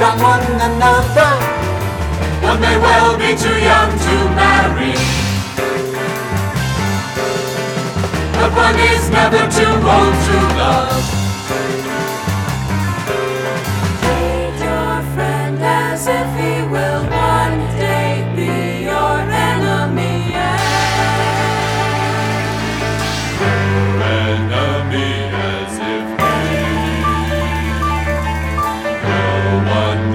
on one another. One may well be too young to marry, but one is never too old to love. Treat your friend as if he